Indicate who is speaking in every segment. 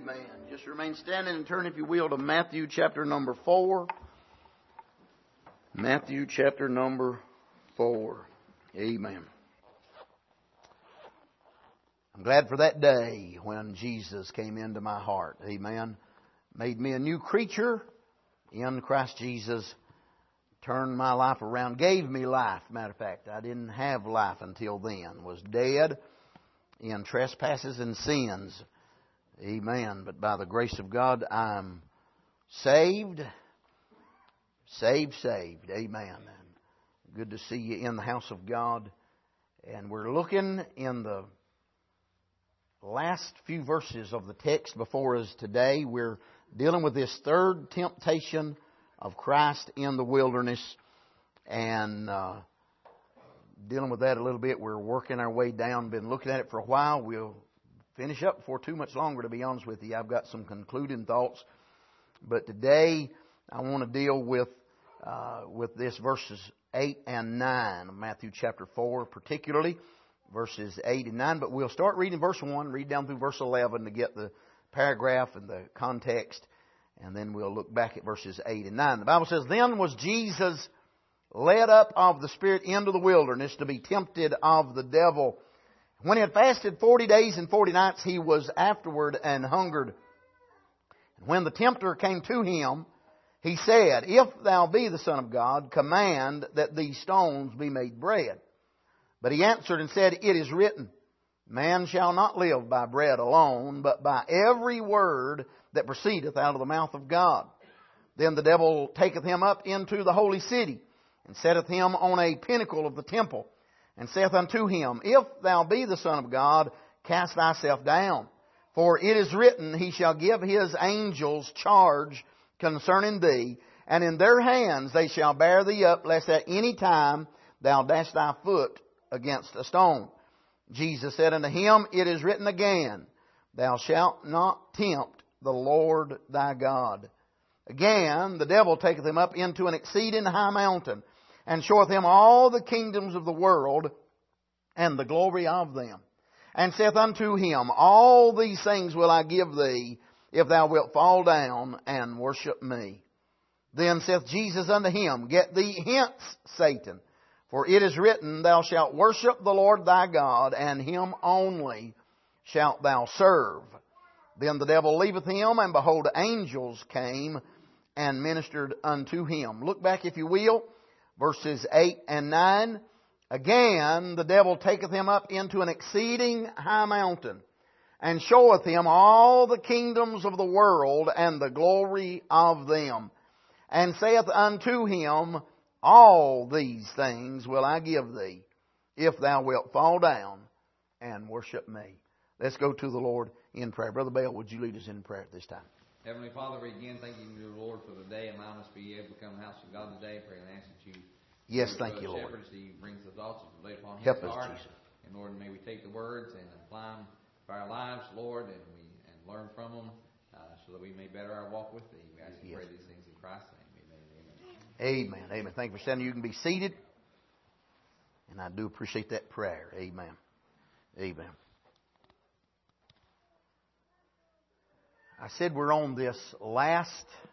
Speaker 1: Amen. Just remain standing and turn, if you will, to Matthew chapter number 4. Matthew chapter number 4. Amen. I'm glad for that day when Jesus came into my heart. Amen. Made me a new creature in Christ Jesus. Turned my life around. Gave me life. Matter of fact, I didn't have life until then. Was dead in trespasses and sins. Amen. But by the grace of God, I'm saved. Saved. Amen. And good to see you in the house of God. And we're looking in the last few verses of the text before us today. We're dealing with this third temptation of Christ in the wilderness. And dealing with that a little bit. We're working our way down. Been looking at it for a while. We'll finish up before too much longer, to be honest with you. I've got some concluding thoughts. But today I want to deal with this verses 8 and 9 of Matthew chapter 4, particularly verses 8 and 9. But we'll start reading verse 1, read down through verse 11 to get the paragraph and the context. And then we'll look back at verses 8 and 9. The Bible says, "Then was Jesus led up of the Spirit into the wilderness to be tempted of the devil. When he had fasted 40 days and 40 nights, he was afterward and hungered. And when the tempter came to him, he said, If thou be the Son of God, command that these stones be made bread. But he answered and said, It is written, Man shall not live by bread alone, but by every word that proceedeth out of the mouth of God. Then the devil taketh him up into the holy city, and setteth him on a pinnacle of the temple, and saith unto him, If thou be the Son of God, cast thyself down. For it is written, He shall give His angels charge concerning thee, and in their hands they shall bear thee up, lest at any time thou dash thy foot against a stone. Jesus said unto him, It is written again, Thou shalt not tempt the Lord thy God. Again, the devil taketh him up into an exceeding high mountain, and showeth him all the kingdoms of the world and the glory of them. And saith unto him, All these things will I give thee, if thou wilt fall down and worship me. Then saith Jesus unto him, Get thee hence, Satan, for it is written, Thou shalt worship the Lord thy God, and Him only shalt thou serve. Then the devil leaveth him, and behold, angels came and ministered unto him." Look back, if you will. Verses 8 and 9. "Again, the devil taketh him up into an exceeding high mountain, and showeth him all the kingdoms of the world and the glory of them, and saith unto him, All these things will I give thee, if thou wilt fall down and worship me." Let's go to the Lord in prayer. Brother Bale, would you lead us in prayer at this time?
Speaker 2: Heavenly Father, we again thank you, dear Lord, for the day, allowing us to be able to come to the house of God today. Pray and ask that you,
Speaker 1: Yes, thank you, Lord.
Speaker 2: Shepherds, He brings the thoughts that you laid upon
Speaker 1: Help
Speaker 2: His
Speaker 1: us,
Speaker 2: heart.
Speaker 1: Jesus.
Speaker 2: And Lord, may we take the words and apply them to our lives, Lord, and learn from them, so that we may better our walk with Thee. We ask and pray these things in Christ's name. Amen.
Speaker 1: Amen. Amen. Thank you for standing. You can be seated. And I do appreciate that prayer. Amen. Amen. I said we're on this last,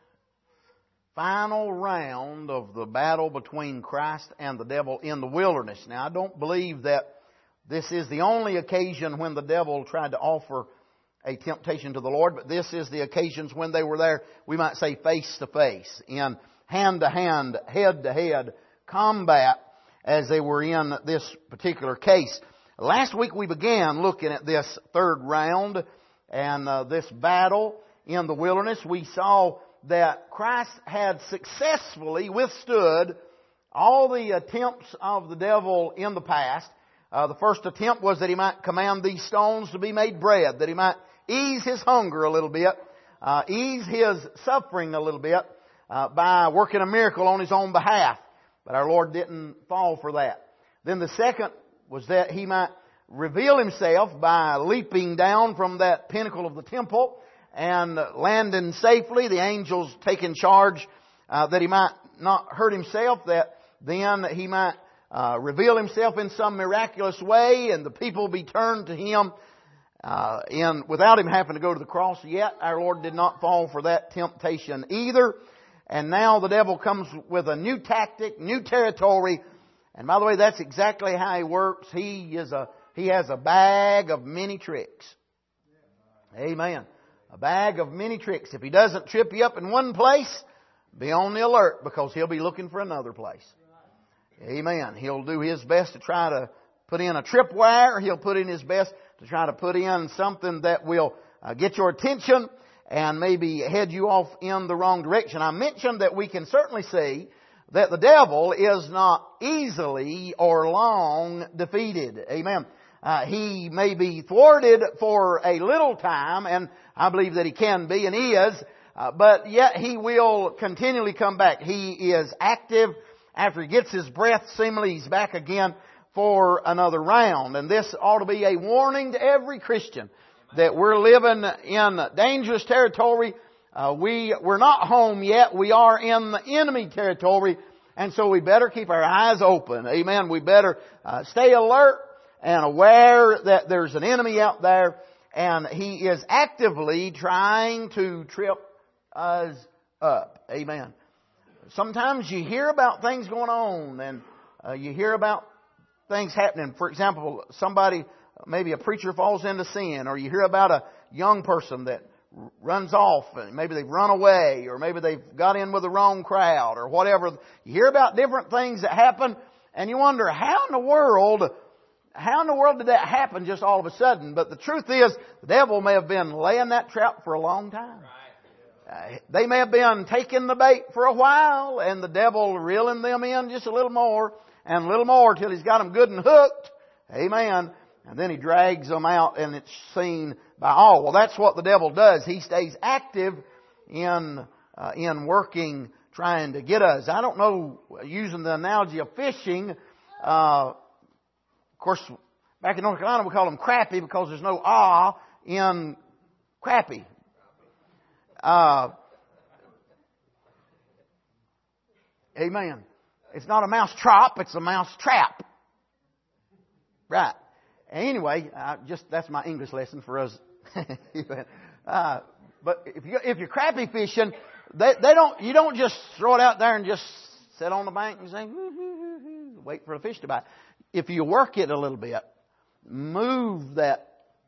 Speaker 1: final round of the battle between Christ and the devil in the wilderness. Now, I don't believe that this is the only occasion when the devil tried to offer a temptation to the Lord, but this is the occasions when they were there, we might say face to face, in hand to hand, head to head combat as they were in this particular case. Last week we began looking at this third round and this battle in the wilderness. We saw that Christ had successfully withstood all the attempts of the devil in the past. The first attempt was that he might command these stones to be made bread, that he might ease his hunger a little bit, ease his suffering a little bit by working a miracle on his own behalf. But our Lord didn't fall for that. Then the second was that he might reveal himself by leaping down from that pinnacle of the temple and landing safely, the angels taking charge that he might not hurt himself, that then he might reveal himself in some miraculous way and the people be turned to him without Him having to go to the cross yet, our Lord did not fall for that temptation either. And now the devil comes with a new tactic, new territory. And by the way, that's exactly how he works. He has a bag of many tricks. Amen. A bag of many tricks. If he doesn't trip you up in one place, be on the alert, because he'll be looking for another place. Amen. He'll do his best to try to put in a tripwire. He'll put in his best to try to put in something that will get your attention and maybe head you off in the wrong direction. I mentioned that we can certainly see that the devil is not easily or long defeated. Amen. He may be thwarted for a little time, and I believe that he can be and is, but yet he will continually come back. He is active. After he gets his breath, seemingly he's back again for another round. And this ought to be a warning to every Christian that we're living in dangerous territory. We're not home yet. We are in the enemy territory. And so we better keep our eyes open. Amen. We better stay alert and aware that there's an enemy out there, and he is actively trying to trip us up. Amen. Sometimes you hear about things going on, and you hear about things happening. For example, somebody, maybe a preacher falls into sin, or you hear about a young person that runs off, and maybe they've run away, or maybe they've got in with the wrong crowd, or whatever. You hear about different things that happen, and you wonder, how in the world did that happen just all of a sudden? But the truth is, the devil may have been laying that trap for a long time. They may have been taking the bait for a while, and the devil reeling them in just a little more and a little more till he's got them good and hooked. Amen. And then he drags them out, and it's seen by all. Well, that's what the devil does. He stays active in working, trying to get us. I don't know, using the analogy of fishing, of course, back in North Carolina we call them crappie because there's no ah in crappie. Amen. It's not a mouse trap, it's a mouse trap. Right. Anyway, that's my English lesson for us. But if you're crappie fishing, you don't just throw it out there and just sit on the bank and say, wait for a fish to bite. If you work it a little bit, move that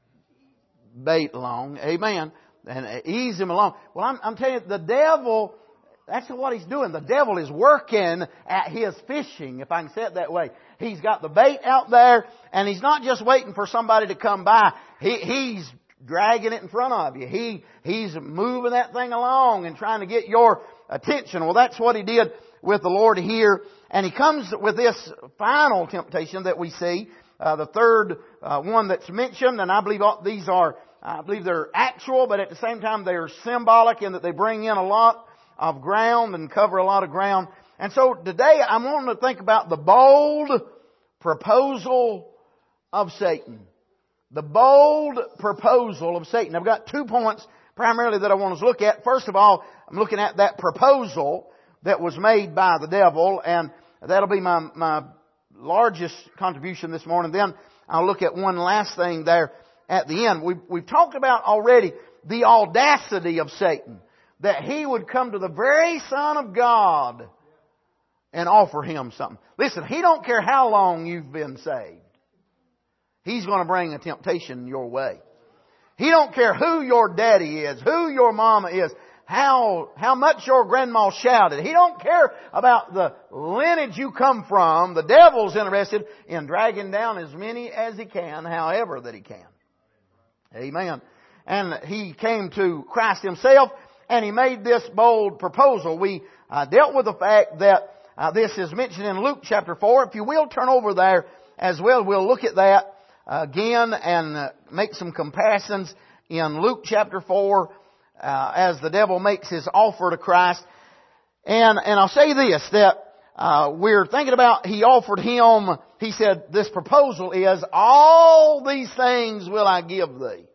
Speaker 1: bait along, amen, and ease him along. Well, I'm telling you, the devil, that's what he's doing. The devil is working at his fishing, if I can say it that way. He's got the bait out there, and he's not just waiting for somebody to come by. He's dragging it in front of you. He's moving that thing along and trying to get your attention. Well, that's what he did with the Lord here. And he comes with this final temptation that we see, the third one that's mentioned. And I believe they're actual, but at the same time they're symbolic in that they bring in a lot of ground and cover a lot of ground. And so today I'm wanting to think about the bold proposal of Satan. The bold proposal of Satan. I've got 2 points primarily that I want us to look at. First of all, I'm looking at that proposal that was made by the devil, and that'll be my largest contribution this morning. Then I'll look at one last thing there at the end. We've talked about already the audacity of Satan, that he would come to the very Son of God and offer him something. Listen, he don't care how long you've been saved. He's going to bring a temptation your way. He don't care who your daddy is, who your mama is, how much your grandma shouted. He don't care about the lineage you come from. The devil's interested in dragging down as many as he can, however that he can. Amen. And he came to Christ himself, and he made this bold proposal. We dealt with the fact that this is mentioned in Luke chapter 4. If you will turn over there as well, we'll look at that again and make some comparisons in Luke chapter 4 as the devil makes his offer to Christ. And I'll say this, that we're thinking about, he offered him, he said, this proposal is, all these things will I give thee,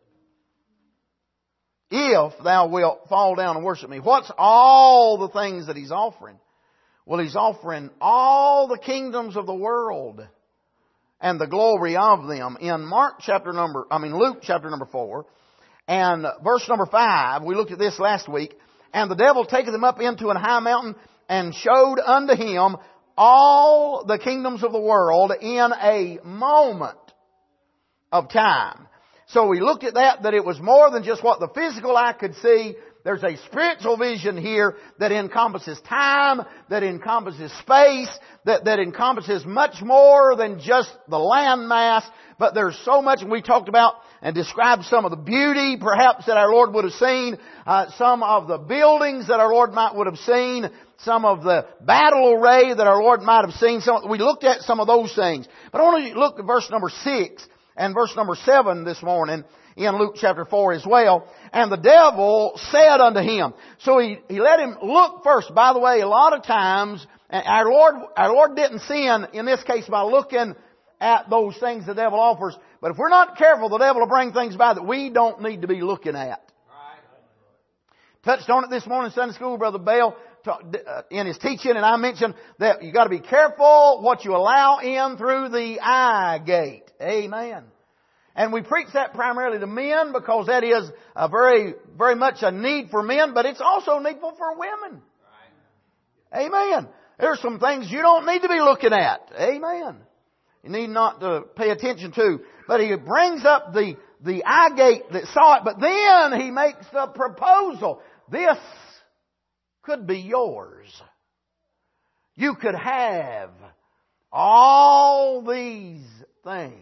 Speaker 1: if thou wilt fall down and worship me. What's all the things that he's offering? Well, he's offering all the kingdoms of the world and the glory of them. In Luke chapter number 4, and verse number 5, we looked at this last week. And the devil taketh him up into an high mountain, and showed unto him all the kingdoms of the world in a moment of time. So we looked at that it was more than just what the physical eye could see. There's a spiritual vision here that encompasses time, that encompasses space, that encompasses much more than just the landmass. But there's so much, and we talked about and described some of the beauty perhaps that our Lord would have seen, some of the buildings that our Lord would have seen, some of the battle array that our Lord might have seen. We looked at some of those things. But I want to look at verse number 6 and verse number 7 this morning in Luke chapter 4 as well. And the devil said unto him. So he let him look first. By the way, a lot of times our Lord didn't sin in this case by looking at those things the devil offers. But if we're not careful, the devil will bring things by that we don't need to be looking at. Touched on it this morning in Sunday school, Brother Bale, in his teaching, and I mentioned that you got to be careful what you allow in through the eye gate. Amen. And we preach that primarily to men because that is a very, very much a need for men, but it's also needful for women. Amen. There's some things you don't need to be looking at. Amen. You need not to pay attention to. But he brings up the eye gate that saw it, but then he makes a proposal. This could be yours. You could have all these things.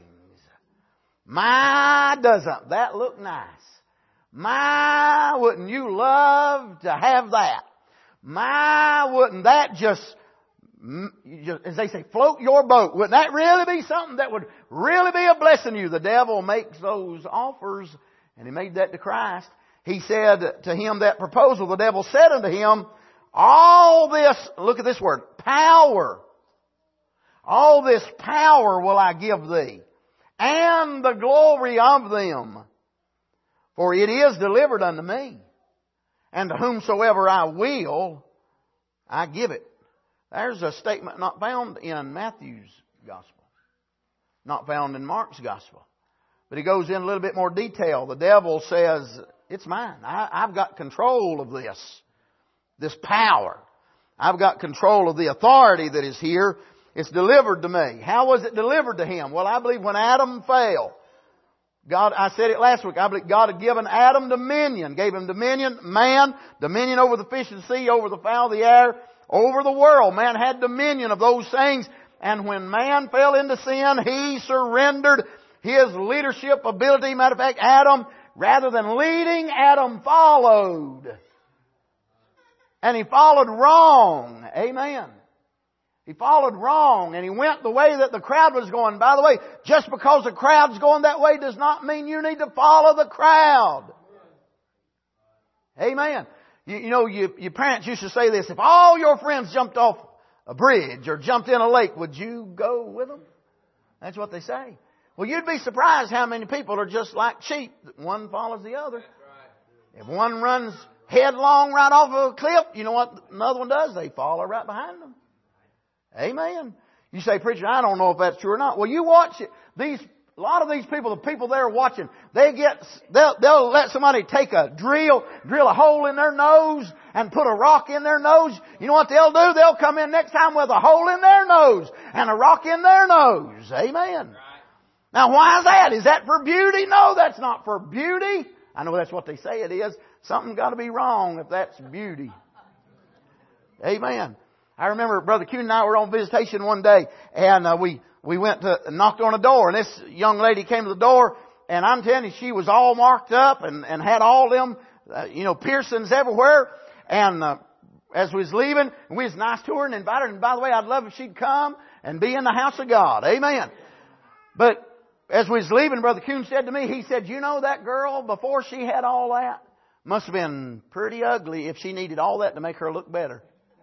Speaker 1: My, doesn't that look nice? My, wouldn't you love to have that? My, wouldn't that just, as they say, float your boat? Wouldn't that really be something that would really be a blessing to you? The devil makes those offers, and he made that to Christ. He said to him that proposal, the devil said unto him, all this, look at this word, power. All this power will I give thee, and the glory of them. For it is delivered unto me, and to whomsoever I will, I give it. There's a statement not found in Matthew's Gospel, not found in Mark's Gospel. But he goes in a little bit more detail. The devil says, it's mine. I've got control of this power. I've got control of the authority that is here. It's delivered to me. How was it delivered to him? Well, I believe when Adam fell, God, I said it last week, I believe God had given Adam dominion, gave him dominion, man, dominion over the fish of the sea, over the fowl of the air, over the world. Man had dominion of those things. And when man fell into sin, he surrendered his leadership ability. Matter of fact, Adam, rather than leading, Adam followed. And he followed wrong. Amen. He followed wrong, and he went the way that the crowd was going. By the way, just because the crowd's going that way does not mean you need to follow the crowd. Amen. You know, your parents used to say this, if all your friends jumped off a bridge or jumped in a lake, would you go with them? That's what they say. Well, you'd be surprised how many people are just like sheep. One follows the other. If one runs headlong right off of a cliff, you know what another one does? They follow right behind them. Amen. You say, preacher, I don't know if that's true or not. Well, you watch it. A lot of these people, the people there watching, they'll let somebody take a drill a hole in their nose and put a rock in their nose. You know what they'll do? They'll come in next time with a hole in their nose and a rock in their nose. Amen. Now, why is that? Is that for beauty? No, that's not for beauty. I know that's what they say it is. Something's got to be wrong if that's beauty. Amen. I remember Brother Kuhn and I were on visitation one day, and we went to knocked on a door, and this young lady came to the door, and I'm telling you, she was all marked up and had all them, piercings everywhere. And as we was leaving, we was nice to her and invited her. And by the way, I'd love if she'd come and be in the house of God. Amen. But as we was leaving, Brother Kuhn said to me, he said, you know that girl, before she had all that, must have been pretty ugly if she needed all that to make her look better.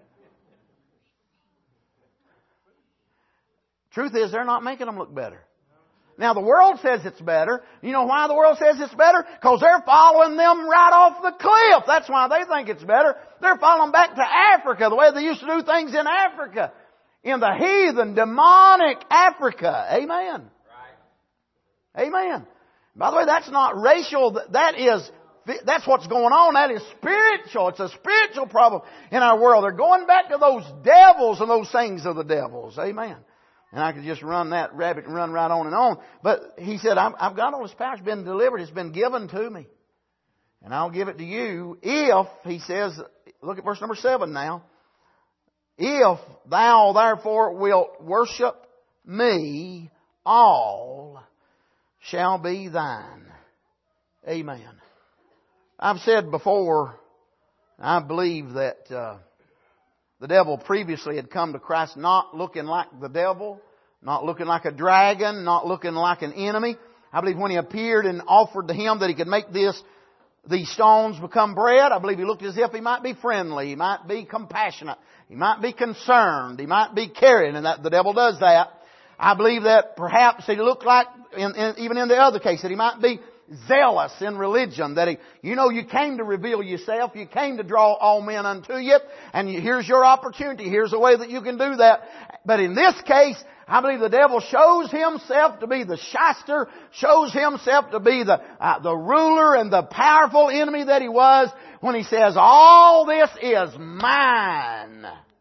Speaker 1: Truth is, they're not making them look better. Now, the world says it's better. You know why the world says it's better? Because they're following them right off the cliff. That's why they think it's better. They're following back to Africa, the way they used to do things in Africa. in the heathen, demonic Africa. Amen. Right. Amen. By the way, that's not racial. That's what's going on. That is spiritual. It's a spiritual problem in our world. They're going back to those devils and those things of the devils. Amen. And I could just run that rabbit and run right on and on. But he said, I've got all this power. It's been delivered. It's been given to me. And I'll give it to you if, he says, look at verse number 7 now. If thou therefore wilt worship me, all shall be thine. Amen. I've said before, I believe that the devil previously had come to Christ not looking like the devil, not looking like a dragon, not looking like an enemy. I believe when he appeared and offered to him that he could make these stones become bread, I believe he looked as if he might be friendly, he might be compassionate, he might be concerned, he might be caring, and that the devil does that. I believe that perhaps he looked like, even in the other case, that he might be zealous in religion, that you came to reveal yourself, you came to draw all men unto you, and here's your opportunity, here's a way that you can do that. But in this case, I believe the devil shows himself to be the shyster, shows himself to be the ruler and the powerful enemy that he was when he says, all this is mine.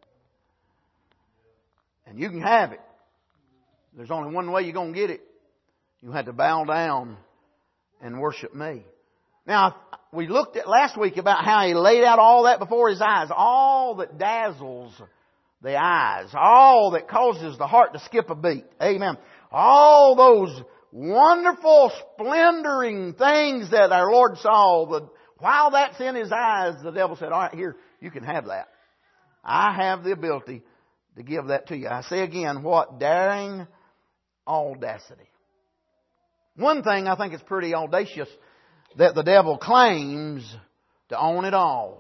Speaker 1: And you can have it. There's only one way you're going to get it. You have to bow down and worship me. Now, we looked at last week about how he laid out all that before his eyes. All that dazzles the eyes. All that causes the heart to skip a beat. Amen. All those wonderful, splendoring things that our Lord saw. While that's in his eyes, the devil said, all right, here, you can have that. I have the ability to give that to you. I say again, what daring audacity. One thing I think is pretty audacious, that the devil claims to own it all.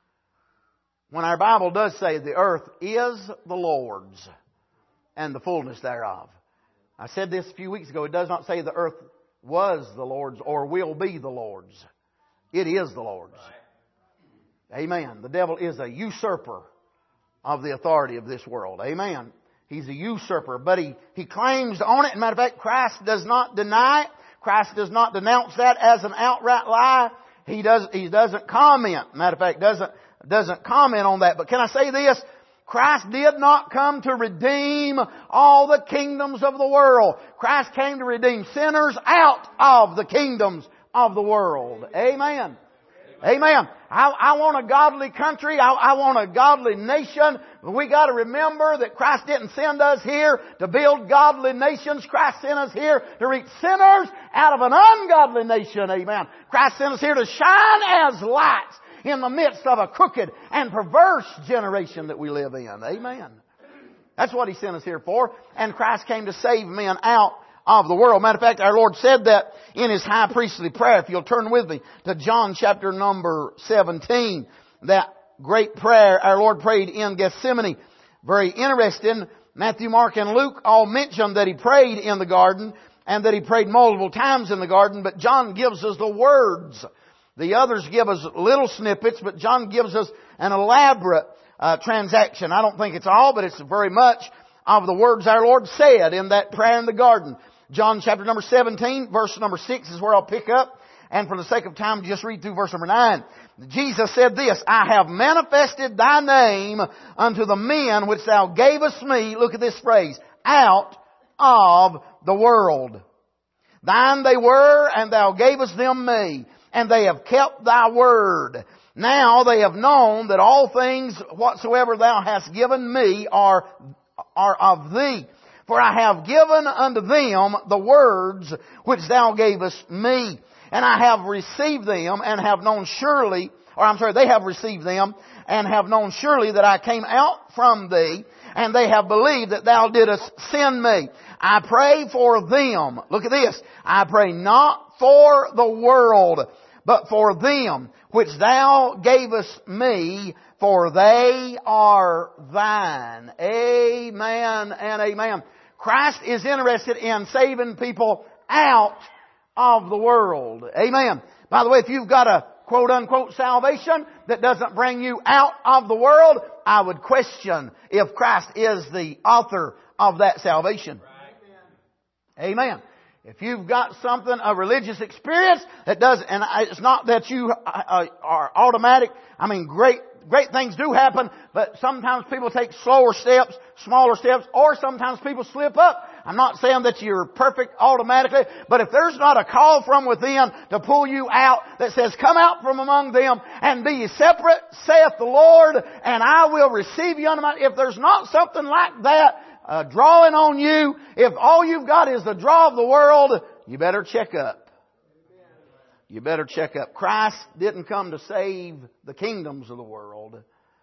Speaker 1: When our Bible does say the earth is the Lord's and the fullness thereof. I said this a few weeks ago. It does not say the earth was the Lord's or will be the Lord's. It is the Lord's. Right. Amen. The devil is a usurper of the authority of this world. Amen. He's a usurper, but he claims to own it. As a matter of fact, Christ does not deny it. Christ does not denounce that as an outright lie. He doesn't comment. Matter of fact, doesn't comment on that. But can I say this? Christ did not come to redeem all the kingdoms of the world. Christ came to redeem sinners out of the kingdoms of the world. Amen. Amen. I want a godly country. I want a godly nation. We got to remember that Christ didn't send us here to build godly nations. Christ sent us here to reach sinners out of an ungodly nation. Amen. Christ sent us here to shine as lights in the midst of a crooked and perverse generation that we live in. Amen. That's what He sent us here for. And Christ came to save men out of the world. Matter of fact, our Lord said that in His high priestly prayer. If you'll turn with me to John chapter number 17. That great prayer our Lord prayed in Gethsemane. Very interesting. Matthew, Mark, and Luke all mention that He prayed in the garden and that He prayed multiple times in the garden. But John gives us the words. The others give us little snippets, but John gives us an elaborate transaction. I don't think it's all, but it's very much of the words our Lord said in that prayer in the garden. John chapter number 17, verse number 6 is where I'll pick up. And for the sake of time, just read through verse number 9. Jesus said this, I have manifested Thy name unto the men which Thou gavest me, look at this phrase, out of the world. Thine they were, and Thou gavest them me, and they have kept Thy word. Now they have known that all things whatsoever Thou hast given me are of Thee. For I have given unto them the words which Thou gavest me. And I have received them and have known surely, they have received them and have known surely that I came out from Thee, and they have believed that Thou didst send me. I pray for them. Look at this. I pray not for the world, but for them which Thou gavest me, for they are Thine. Amen and amen. Christ is interested in saving people out of the world. Amen. By the way, if you've got a quote-unquote salvation that doesn't bring you out of the world, I would question if Christ is the author of that salvation. Amen. If you've got something, a religious experience that does, and it's not that you are automatic. I mean, great things do happen, but sometimes people take slower steps, smaller steps, or sometimes people slip up. I'm not saying that you're perfect automatically, but if there's not a call from within to pull you out that says, come out from among them and be ye separate, saith the Lord, and I will receive you unto my... If there's not something like that drawing on you, if all you've got is the draw of the world, you better check up. You better check up. Christ didn't come to save the kingdoms of the world.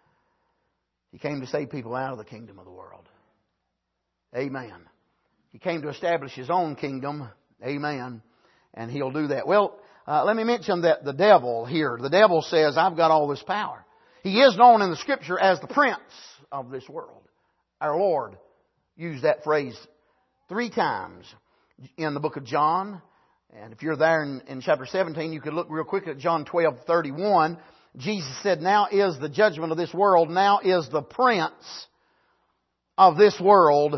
Speaker 1: He came to save people out of the kingdom of the world. Amen. He came to establish His own kingdom. Amen. And He'll do that. Well, let me mention that the devil here, the devil says, I've got all this power. He is known in the Scripture as the prince of this world. Our Lord used that phrase 3 times in the book of John. And if you're there in chapter 17, you could look real quick at John 12:31. Jesus said, now is the judgment of this world. Now is the prince of this world.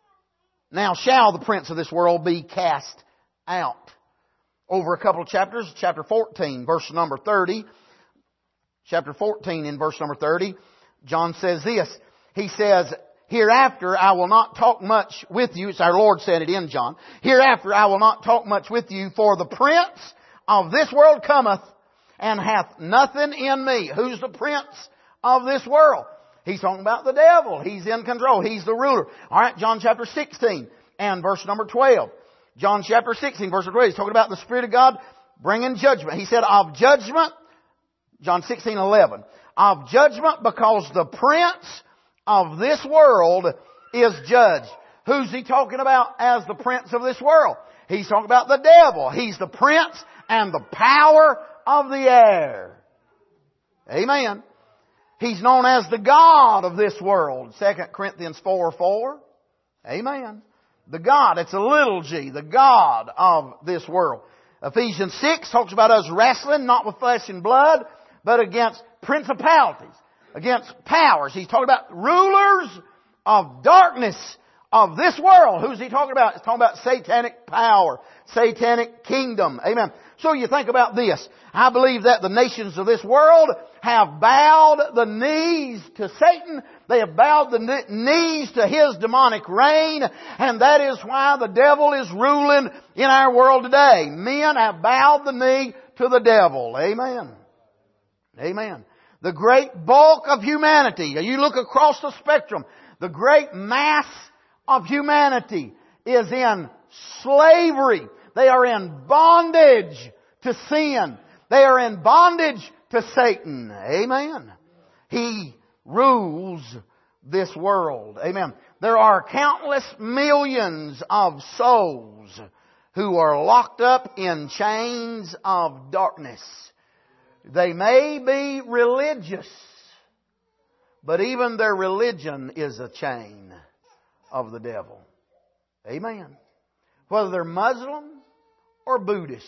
Speaker 1: Now shall the prince of this world be cast out. Over a couple of chapters, chapter 14, verse number 30. Chapter 14 in verse number 30, John says this. He says, hereafter I will not talk much with you. It's our Lord said it in John. Hereafter I will not talk much with you, for the prince of this world cometh and hath nothing in me. Who's the prince of this world? He's talking about the devil. He's in control. He's the ruler. Alright, John chapter 16 and verse number 12. John chapter 16 verse 12. He's talking about the Spirit of God bringing judgment. He said, of judgment, John 16:11. Of judgment because the prince of this world is judged. Who's He talking about as the prince of this world? He's talking about the devil. He's the prince and the power of the air. Amen. He's known as the God of this world. 2 Corinthians 4:4. Amen. The God, it's a little g, the God of this world. Ephesians 6 talks about us wrestling not with flesh and blood, but against principalities, against powers. He's talking about rulers of darkness of this world. Who's He talking about? He's talking about satanic power, satanic kingdom. Amen. So you think about this. I believe that the nations of this world have bowed the knees to Satan. They have bowed the knees to his demonic reign. And that is why the devil is ruling in our world today. Men have bowed the knee to the devil. Amen. Amen. The great bulk of humanity, you look across the spectrum, the great mass of humanity is in slavery. They are in bondage to sin. They are in bondage to Satan. Amen. He rules this world. Amen. There are countless millions of souls who are locked up in chains of darkness. They may be religious, but even their religion is a chain of the devil. Amen. Whether they're Muslim or Buddhist.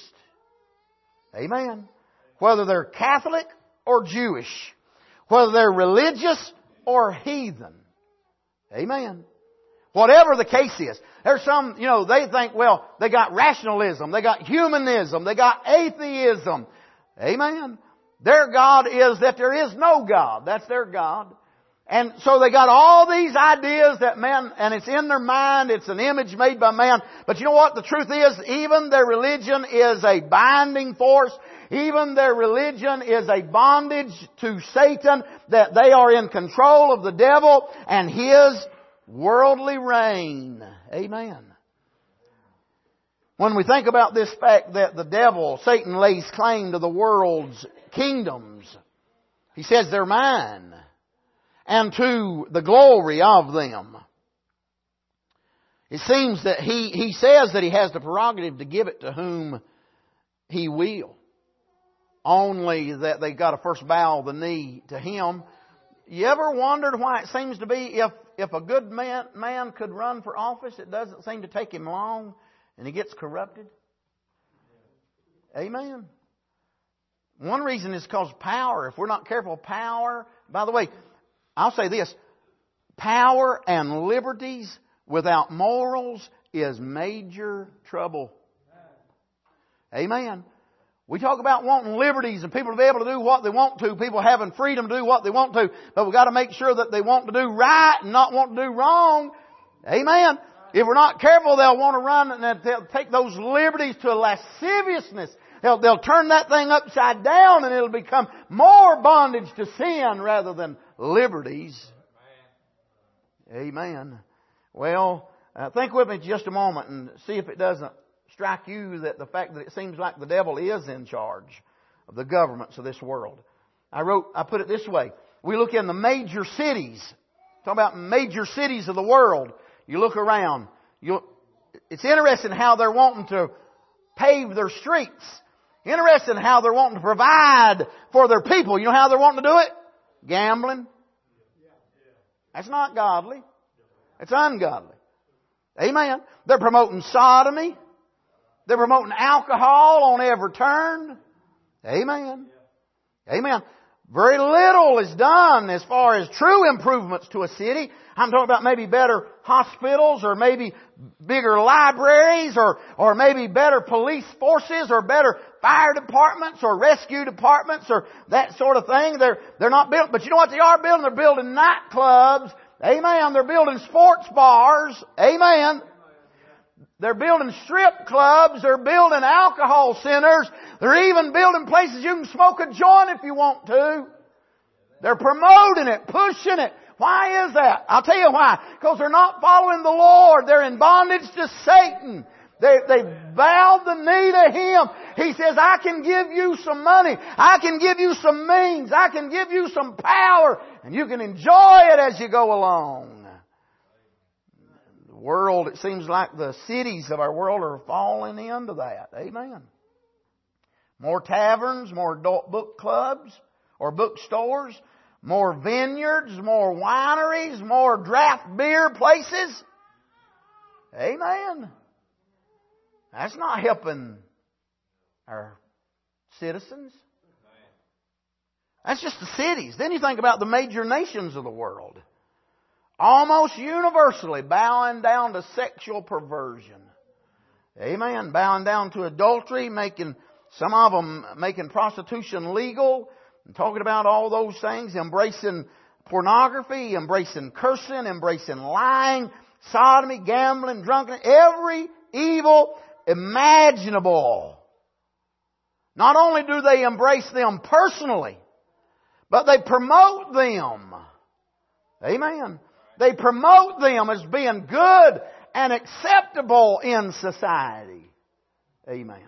Speaker 1: Amen. Whether they're Catholic or Jewish. Whether they're religious or heathen. Amen. Whatever the case is. There's some, they think, well, they got rationalism, they got humanism, they got atheism. Amen. Their God is that there is no God. That's their God. And so they got all these ideas that man, and it's in their mind, it's an image made by man. But you know what? The truth is, even their religion is a binding force. Even their religion is a bondage to Satan, that they are in control of the devil and his worldly reign. Amen. When we think about this fact that the devil, Satan, lays claim to the world's kingdoms, he says they're mine, and to the glory of them. It seems that he says that he has the prerogative to give it to whom he will. Only that they got to first bow the knee to him. You ever wondered why it seems to be if a good man could run for office, it doesn't seem to take him long and he gets corrupted? Amen. One reason is because power. If we're not careful, power. By the way, I'll say this. Power and liberties without morals is major trouble. Amen. We talk about wanting liberties and people to be able to do what they want to, people having freedom to do what they want to, but we've got to make sure that they want to do right and not want to do wrong. Amen. If we're not careful, they'll want to run and they'll take those liberties to a lasciviousness. They'll turn that thing upside down and it'll become more bondage to sin rather than liberties. Amen. Well, think with me just a moment and see if it doesn't strike you that the fact that it seems like the devil is in charge of the governments of this world. I put it this way. We look in the major cities. Talk about major cities of the world. You look around. It's interesting how they're wanting to pave their streets. Interesting how they're wanting to provide for their people. You know how they're wanting to do it? Gambling. That's not godly. It's ungodly. Amen. They're promoting sodomy. They're promoting alcohol on every turn. Amen. Amen. Very little is done as far as true improvements to a city. I'm talking about maybe better hospitals or maybe bigger libraries or maybe better police forces or better fire departments or rescue departments or that sort of thing. They're not built, but you know what they are building? They're building nightclubs. Amen. They're building sports bars. Amen. They're building strip clubs. They're building alcohol centers. They're even building places you can smoke a joint if you want to. They're promoting it, pushing it. Why is that? I'll tell you why. Because they're not following the Lord. They're in bondage to Satan. They bowed the knee to Him. He says, I can give you some money. I can give you some means. I can give you some power. And you can enjoy it as you go along. The world, it seems like the cities of our world are falling into that. Amen. More taverns, more adult book clubs or bookstores, more vineyards, more wineries, more draft beer places. Amen. That's not helping our citizens. That's just the cities. Then you think about the major nations of the world. Almost universally bowing down to sexual perversion. Amen. Bowing down to adultery, some of them making prostitution legal, and talking about all those things, embracing pornography, embracing cursing, embracing lying, sodomy, gambling, drunkenness, every evil imaginable. Not only do they embrace them personally, but they promote them. Amen. They promote them as being good and acceptable in society. Amen.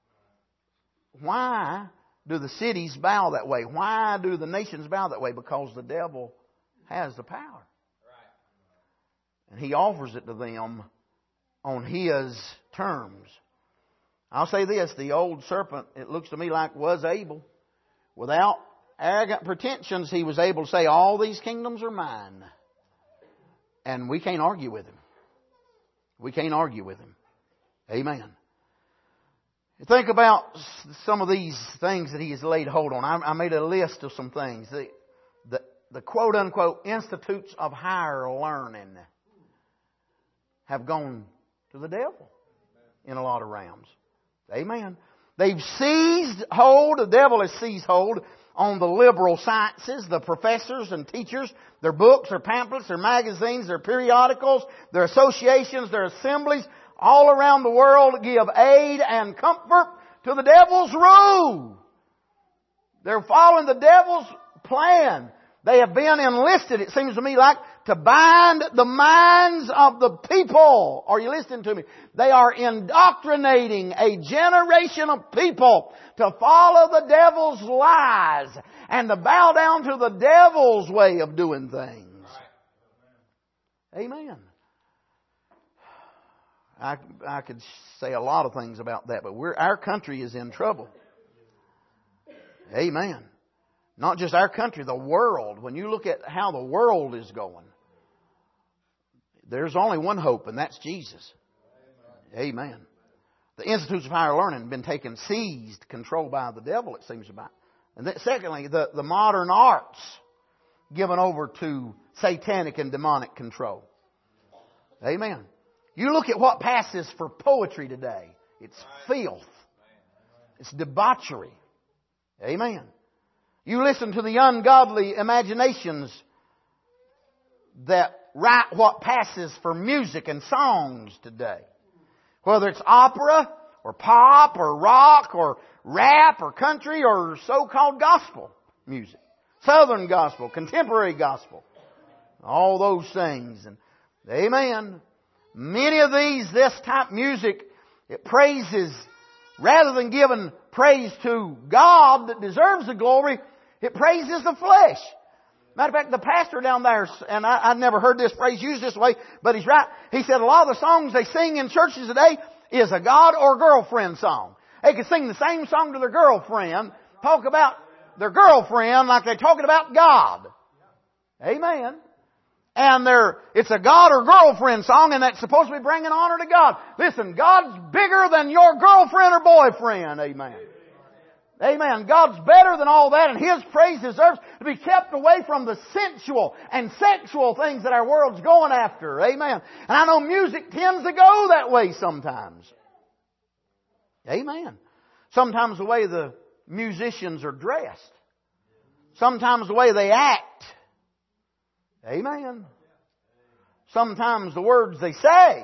Speaker 1: Why do the cities bow that way? Why do the nations bow that way? Because the devil has the power. And he offers it to them on his terms. I'll say this, the old serpent, it looks to me like, was able. Without arrogant pretensions, he was able to say, all these kingdoms are mine. And we can't argue with him. We can't argue with him. Amen. Think about some of these things that he has laid hold on. I made a list of some things. The quote-unquote institutes of higher learning have gone to the devil in a lot of realms. Amen. They've seized hold, the devil has seized hold on the liberal sciences, the professors and teachers, their books, their pamphlets, their magazines, their periodicals, their associations, their assemblies, all around the world give aid and comfort to the devil's rule. They're following the devil's plan. They have been enlisted, it seems to me like, to bind the minds of the people. Are you listening to me? They are indoctrinating a generation of people to follow the devil's lies and to bow down to the devil's way of doing things. Amen. I could say a lot of things about that, but our country is in trouble. Amen. Not just our country, the world. When you look at how the world is going, there's only one hope, and that's Jesus. Amen. The institutes of higher learning have been taken, seized, controlled by the devil, it seems about. And then, secondly, the modern arts given over to satanic and demonic control. Amen. You look at what passes for poetry today. It's filth. It's debauchery. Amen. You listen to the ungodly imaginations that write what passes for music and songs today. Whether it's opera or pop or rock or rap or country or so-called gospel music. Southern gospel, contemporary gospel. All those things. And amen. Many of this type of music, it praises, rather than giving praise to God that deserves the glory, it praises the flesh. Matter of fact, the pastor down there, and I've never heard this phrase used this way, but he's right. He said a lot of the songs they sing in churches today is a God or girlfriend song. They can sing the same song to their girlfriend, talk about their girlfriend like they're talking about God. Amen. And it's a God or girlfriend song, and that's supposed to be bringing honor to God. Listen, God's bigger than your girlfriend or boyfriend. Amen. Amen. God's better than all that, and His praise deserves to be kept away from the sensual and sexual things that our world's going after. Amen. And I know music tends to go that way sometimes. Amen. Sometimes the way the musicians are dressed. Sometimes the way they act. Amen. Sometimes the words they say.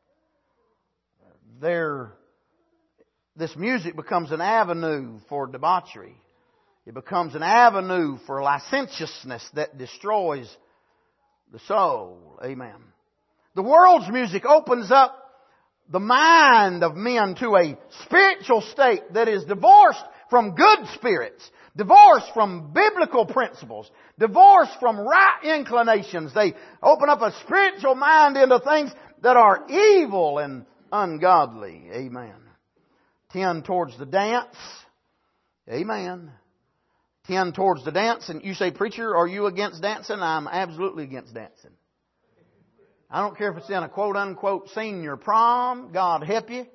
Speaker 1: This music becomes an avenue for debauchery. It becomes an avenue for licentiousness that destroys the soul. Amen. The world's music opens up the mind of men to a spiritual state that is divorced from good spirits, divorced from biblical principles, divorced from right inclinations. They open up a spiritual mind into things that are evil and ungodly. Amen. Tend towards the dance. Amen. Tend towards the dance. And you say, preacher, are you against dancing? I'm absolutely against dancing. I don't care if it's in a quote-unquote senior prom. God help you.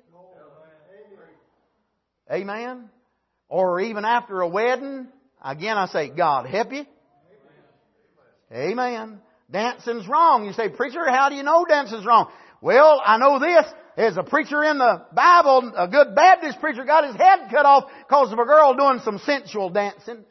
Speaker 1: Amen. Or even after a wedding. Again, I say, God help you. Amen. Dancing's wrong. You say, preacher, how do you know dancing's wrong? Well, I know this. There's a preacher in the Bible, a good Baptist preacher, got his head cut off because of a girl doing some sensual dancing.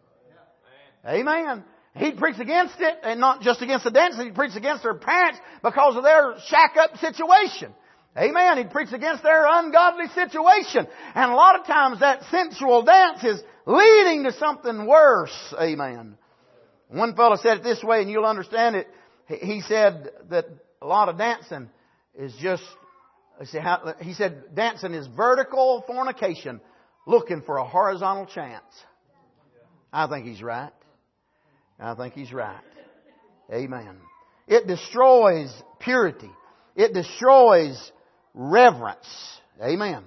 Speaker 1: Amen. He'd preach against it, and not just against the dancing, he'd preach against their parents because of their shack-up situation. Amen. He'd preach against their ungodly situation. And a lot of times that sensual dance is leading to something worse. Amen. One fellow said it this way, and you'll understand it. He said that a lot of dancing is just, he said dancing is vertical fornication looking for a horizontal chance. I think he's right. I think he's right. Amen. It destroys purity. It destroys reverence. Amen.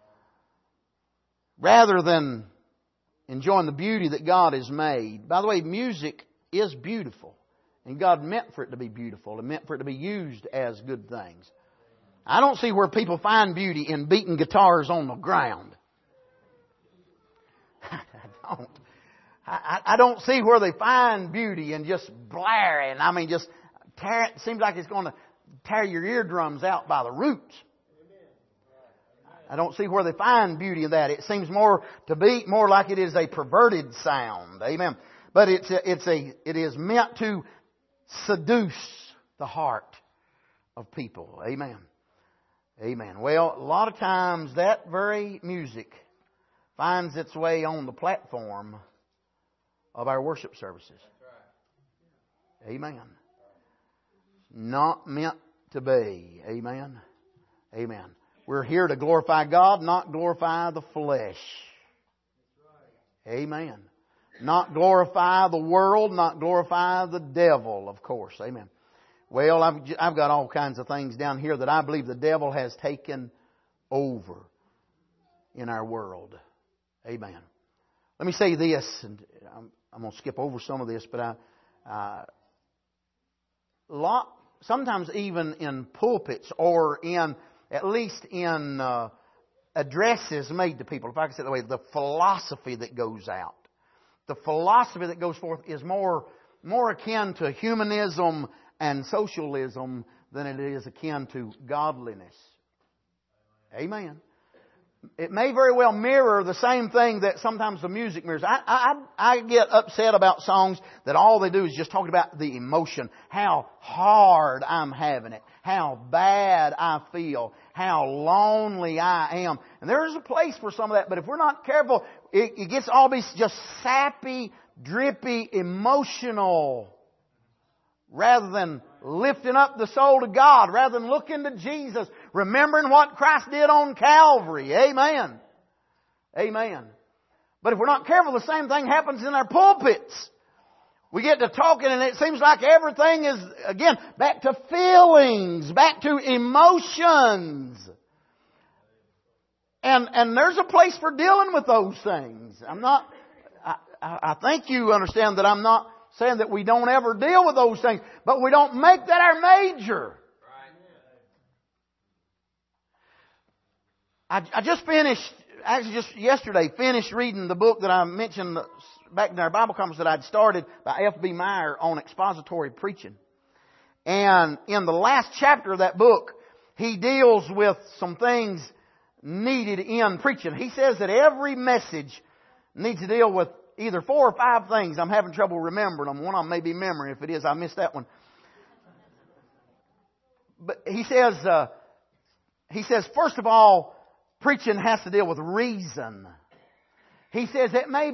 Speaker 1: Rather than enjoying the beauty that God has made. By the way, music is beautiful. And God meant for it to be beautiful and meant for it to be used as good things. I don't see where people find beauty in beating guitars on the ground. I don't see where they find beauty in just blaring. I mean, just it seems like it's going to tear your eardrums out by the roots. I don't see where they find beauty in that. It seems more like it is a perverted sound. Amen. But it is meant to seduce the heart of people. Amen. Amen. Well, a lot of times that very music finds its way on the platform of our worship services. Amen. Not meant to be. Amen. Amen. We're here to glorify God, not glorify the flesh. Amen. Not glorify the world, not glorify the devil, of course. Amen. Well, I've got all kinds of things down here that I believe the devil has taken over in our world. Amen. Let me say this, and I'm going to skip over some of this, but sometimes even in pulpits or at least in addresses made to people, if I can say it that way, the philosophy that goes out the philosophy that goes forth is more akin to humanism and socialism than it is akin to godliness. Amen. It may very well mirror the same thing that sometimes the music mirrors. I get upset about songs that all they do is just talk about the emotion. How hard I'm having it. How bad I feel. How lonely I am. And there is a place for some of that, but if we're not careful, it gets all these just sappy, drippy, emotional, rather than lifting up the soul to God, rather than looking to Jesus, remembering what Christ did on Calvary. Amen. Amen. But if we're not careful, the same thing happens in our pulpits. We get to talking and it seems like everything is, again, back to feelings, back to emotions. And there's a place for dealing with those things. I think you understand that I'm not saying that we don't ever deal with those things, but we don't make that our major. I just yesterday finished reading the book that I mentioned back in our Bible conference that I'd started by F.B. Meyer on expository preaching. And in the last chapter of that book, he deals with some things needed in preaching. He says that every message needs to deal with either 4 or 5 things. I'm having trouble remembering them. One of them may be memory. If it is, I missed that one. But he says, first of all, preaching has to deal with reason. He says it may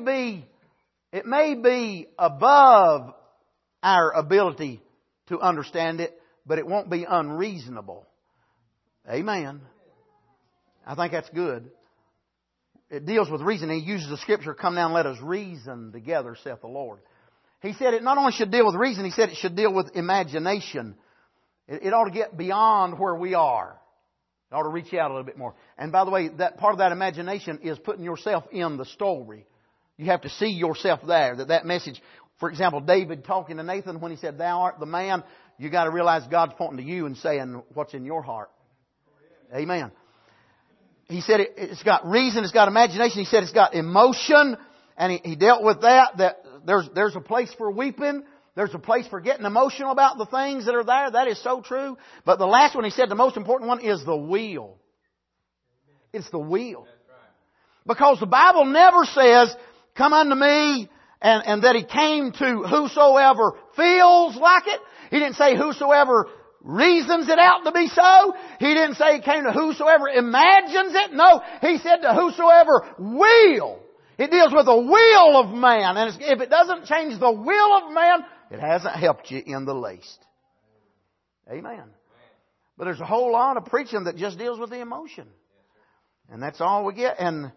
Speaker 1: be above our ability to understand it, but it won't be unreasonable. Amen. I think that's good. It deals with reason. He uses the scripture, come down and let us reason together, saith the Lord. He said it not only should deal with reason, he said it should deal with imagination. It ought to get beyond where we are. It ought to reach out a little bit more. And by the way, that part of that imagination is putting yourself in the story. You have to see yourself there. That message, for example, David talking to Nathan when he said, "Thou art the man," you got to realize God's pointing to you and saying what's in your heart. Amen. He said it's got reason, it's got imagination. He said it's got emotion, and he dealt with that there's a place for weeping. There's a place for getting emotional about the things that are there. That is so true. But the last one, he said, the most important one is the will. It's the will. Because the Bible never says, "Come unto me," and that He came to whosoever feels like it. He didn't say whosoever reasons it out to be so. He didn't say He came to whosoever imagines it. No, He said to whosoever will. It deals with the will of man. And if it doesn't change the will of man, it hasn't helped you in the least. Amen. But there's a whole lot of preaching that just deals with the emotion. And that's all we get. And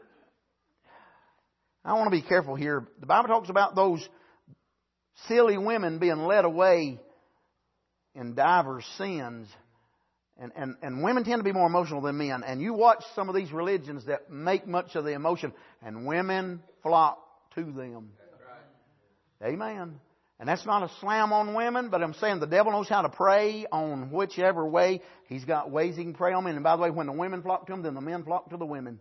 Speaker 1: I want to be careful here. The Bible talks about those silly women being led away in divers sins. And women tend to be more emotional than men. And you watch some of these religions that make much of the emotion, and women flock to them. Amen. And that's not a slam on women, but I'm saying the devil knows how to prey on whichever way. He's got ways he can prey on men. And by the way, when the women flock to him, then the men flock to the women.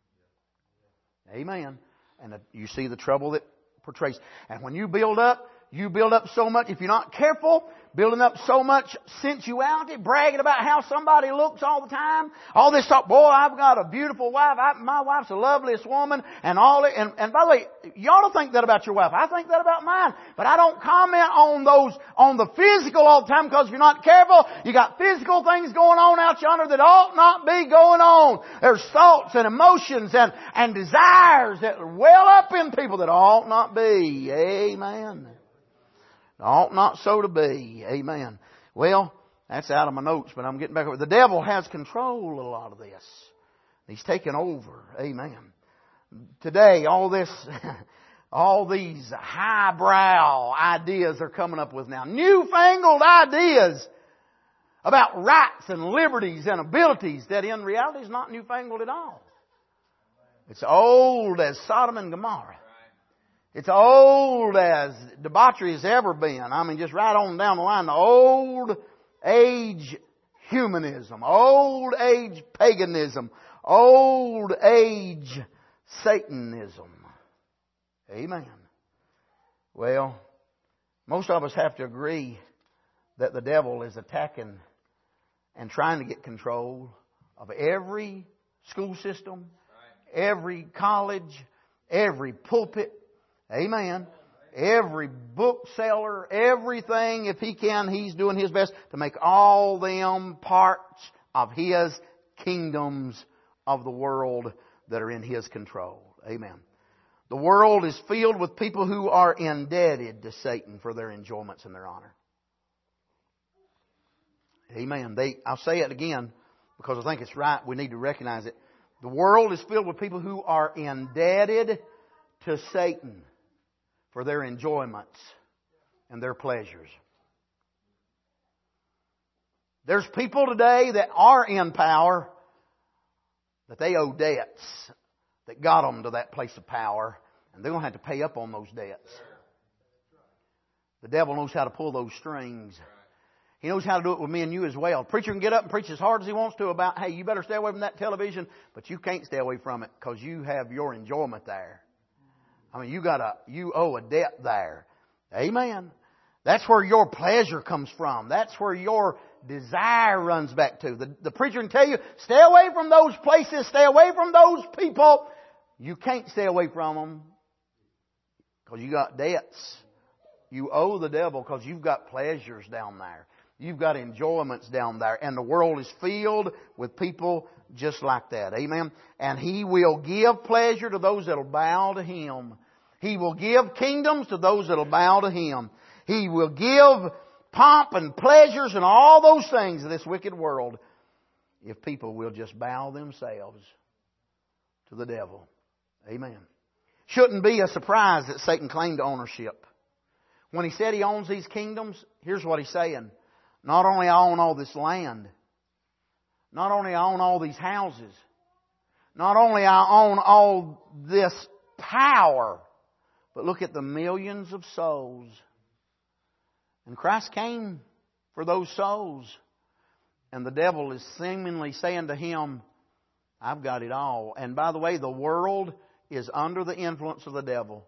Speaker 1: Amen. And you see the trouble that portrays. And when you build up so much, if you're not careful, building up so much sensuality, bragging about how somebody looks all the time. All this talk, boy, I've got a beautiful wife. My wife's the loveliest woman. And all it. And by the way, you ought to think that about your wife. I think that about mine. But I don't comment on the physical all the time, because if you're not careful, you got physical things going on out yonder that ought not be going on. There's thoughts and emotions and desires that well up in people that ought not be. Amen. Ought not so to be. Amen. Well, that's out of my notes, but I'm getting back over. The devil has control of a lot of this. He's taken over. Amen. Today, all these highbrow ideas they're coming up with now. Newfangled ideas about rights and liberties and abilities that in reality is not newfangled at all. It's old as Sodom and Gomorrah. It's old as debauchery has ever been. I mean, just right on down the line. The old age humanism. Old age paganism. Old age Satanism. Amen. Well, most of us have to agree that the devil is attacking and trying to get control of every school system, every college, every pulpit. Amen. Every bookseller, everything, if he can, he's doing his best to make all them parts of his kingdoms of the world that are in his control. Amen. The world is filled with people who are indebted to Satan for their enjoyments and their honor. Amen. I'll say it again because I think it's right. We need to recognize it. The world is filled with people who are indebted to Satan for their enjoyments and their pleasures. There's people today that are in power, but they owe debts that got them to that place of power, and they're going to have to pay up on those debts. The devil knows how to pull those strings. He knows how to do it with me and you as well. The preacher can get up and preach as hard as he wants to about, hey, you better stay away from that television, but you can't stay away from it because you have your enjoyment there. I mean, you owe a debt there. Amen. That's where your pleasure comes from. That's where your desire runs back to. The preacher can tell you, stay away from those places, stay away from those people. You can't stay away from them because you got debts. You owe the devil because you've got pleasures down there. You've got enjoyments down there. And the world is filled with people just like that. Amen. And He will give pleasure to those that will bow to Him. He will give kingdoms to those that will bow to Him. He will give pomp and pleasures and all those things of this wicked world if people will just bow themselves to the devil. Amen. Shouldn't be a surprise that Satan claimed ownership. When he said he owns these kingdoms, here's what he's saying. Not only I own all this land, not only I own all these houses, not only I own all this power, but look at the millions of souls. And Christ came for those souls. And the devil is seemingly saying to him, I've got it all. And by the way, the world is under the influence of the devil.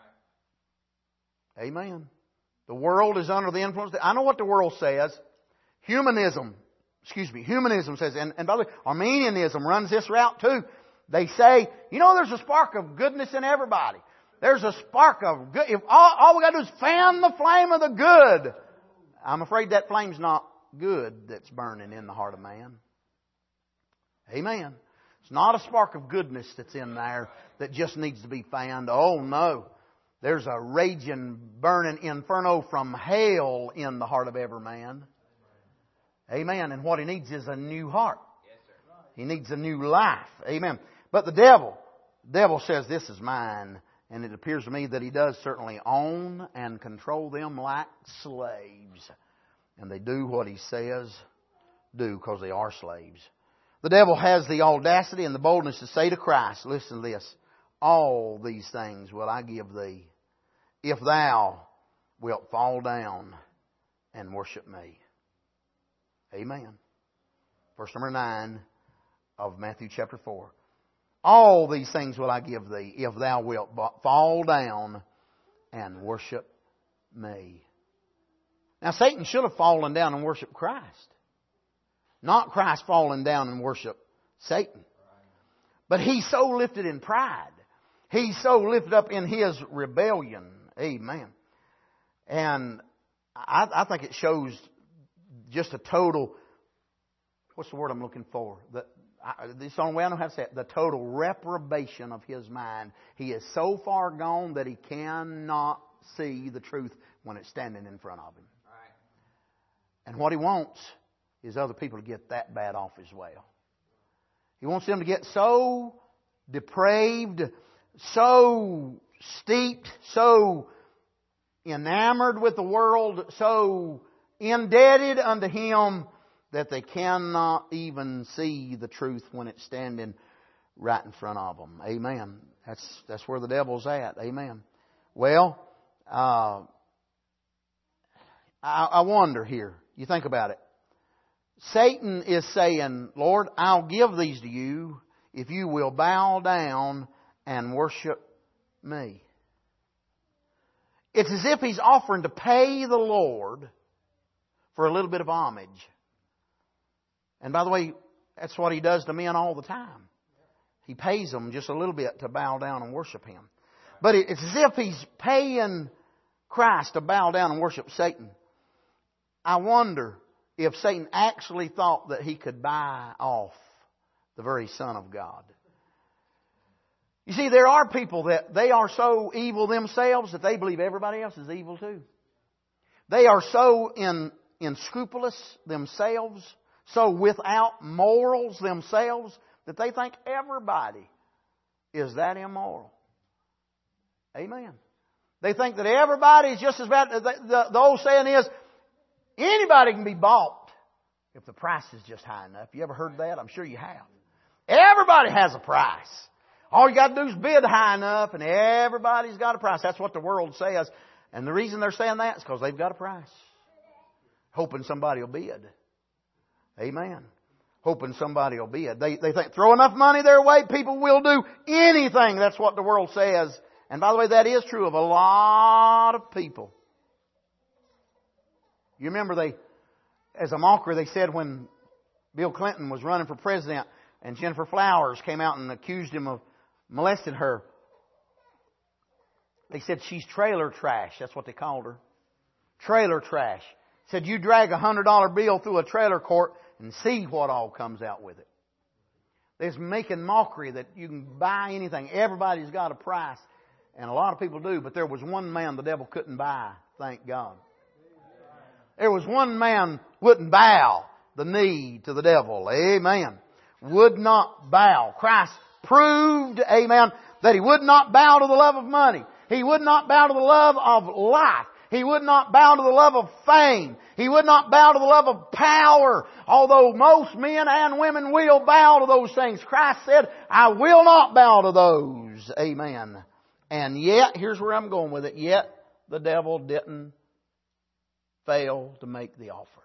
Speaker 1: Amen. The world is under the influence. I know what the world says. Humanism says, and by the way, Arminianism runs this route too. They say, there's a spark of goodness in everybody. There's a spark of good. If all we got to do is fan the flame of the good. I'm afraid that flame's not good that's burning in the heart of man. Amen. It's not a spark of goodness that's in there that just needs to be fanned. Oh no. There's a raging, burning inferno from hell in the heart of every man. Amen. And what he needs is a new heart. He needs a new life. Amen. But the devil says, this is mine. And it appears to me that he does certainly own and control them like slaves. And they do what he says do because they are slaves. The devil has the audacity and the boldness to say to Christ, listen to this, all these things will I give thee, if thou wilt fall down and worship me. Amen. Verse number 9 of Matthew chapter 4. All these things will I give thee, if thou wilt fall down and worship me. Now Satan should have fallen down and worshiped Christ. Not Christ falling down and worship Satan. But he's so lifted in pride. He's so lifted up in his rebellion. Amen. And I think it shows just a total, what's the word I'm looking for? This is the only way I know how to say it. The total reprobation of his mind. He is so far gone that he cannot see the truth when it's standing in front of him. And what he wants is other people to get that bad off as well. He wants them to get so depraved, so steeped, so enamored with the world, so indebted unto him that they cannot even see the truth when it's standing right in front of them. Amen. That's where the devil's at. Amen. Well, I wonder here. You think about it. Satan is saying, Lord, I'll give these to you if you will bow down and worship me. It's as if he's offering to pay the Lord for a little bit of homage. And by the way, that's what he does to men all the time. He pays them just a little bit to bow down and worship Him. But it's as if he's paying Christ to bow down and worship Satan. I wonder if Satan actually thought that he could buy off the very Son of God. You see, there are people that they are so evil themselves that they believe everybody else is evil too. They are so unscrupulous themselves, so without morals themselves, that they think everybody is that immoral. Amen. They think that everybody is just as bad. The old saying is, anybody can be bought if the price is just high enough. You ever heard that? I'm sure you have. Everybody has a price. All you got to do is bid high enough and everybody's got a price. That's what the world says. And the reason they're saying that is because they've got a price. Hoping somebody will bid. Amen. Hoping somebody will bid. They think, throw enough money their way, people will do anything. That's what the world says. And by the way, that is true of a lot of people. You remember as a mockery, they said when Bill Clinton was running for president and Jennifer Flowers came out and accused him of molesting her. They said she's trailer trash. That's what they called her. Trailer trash. Said you drag a $100 bill through a trailer court and see what all comes out with it. They're making mockery that you can buy anything. Everybody's got a price. And a lot of people do. But there was one man the devil couldn't buy. Thank God. There was one man wouldn't bow the knee to the devil. Amen. Would not bow. Christ proved, amen, that He would not bow to the love of money. He would not bow to the love of life. He would not bow to the love of fame. He would not bow to the love of power. Although most men and women will bow to those things. Christ said, I will not bow to those. Amen. And yet, here's where I'm going with it. Yet, the devil didn't fail to make the offer.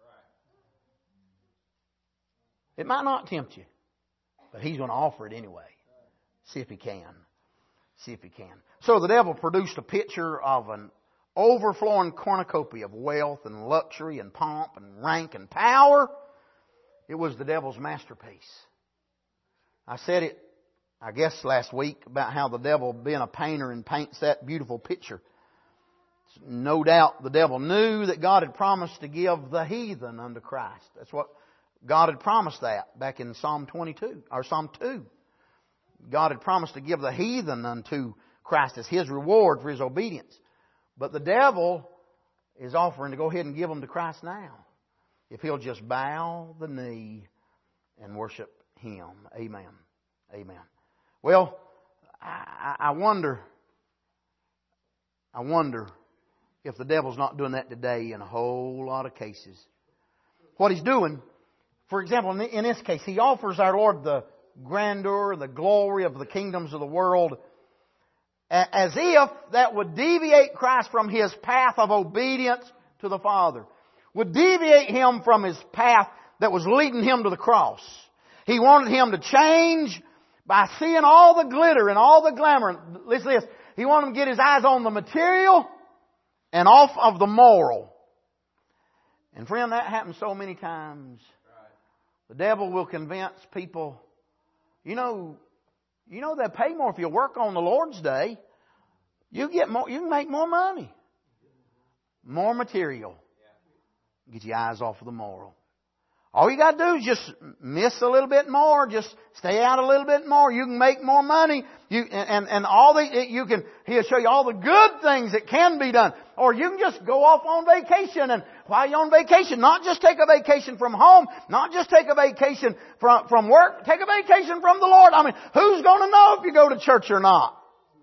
Speaker 1: It might not tempt you, but he's going to offer it anyway. See if he can. See if he can. So the devil produced a picture of an overflowing cornucopia of wealth and luxury and pomp and rank and power. It was the devil's masterpiece. I said it, I guess, last week about how the devil, being a painter, and paints that beautiful picture. No doubt the devil knew that God had promised to give the heathen unto Christ. That's what God had promised that back in Psalm 22, or Psalm 2. God had promised to give the heathen unto Christ as His reward for his obedience. But the devil is offering to go ahead and give them to Christ now, if he'll just bow the knee and worship Him. Amen. Amen. Well, I wonder if the devil's not doing that today in a whole lot of cases. What he's doing, for example, in this case, he offers our Lord the grandeur, the glory of the kingdoms of the world, as if that would deviate Christ from His path of obedience to the Father. Would deviate Him from His path that was leading Him to the cross. He wanted Him to change by seeing all the glitter and all the glamour. Listen to this. He wanted Him to get His eyes on the material and off of the moral. And friend, that happens so many times. The devil will convince people, you know they'll pay more if you work on the Lord's Day. You get more, you can make more money. More material. Get your eyes off of the moral. All you got to do is just miss a little bit more. Just stay out a little bit more. You can make more money. He'll show you all the good things that can be done. Or you can just go off on vacation. And while you're on vacation, not just take a vacation from home, not just take a vacation from work, take a vacation from the Lord. I mean, who's going to know if you go to church or not?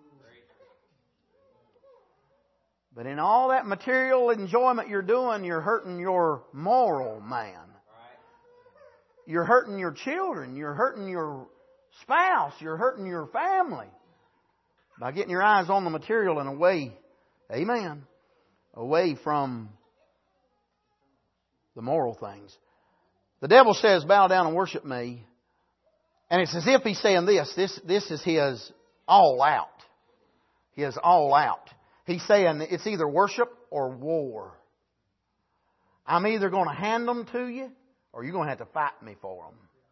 Speaker 1: But in all that material enjoyment you're doing, you're hurting your moral man. You're hurting your children. You're hurting your spouse. You're hurting your family. By getting your eyes on the material and away, amen, away from the moral things. The devil says, bow down and worship me. And it's as if he's saying this is his all out. His all out. He's saying it's either worship or war. I'm either going to hand them to you or you're going to have to fight me for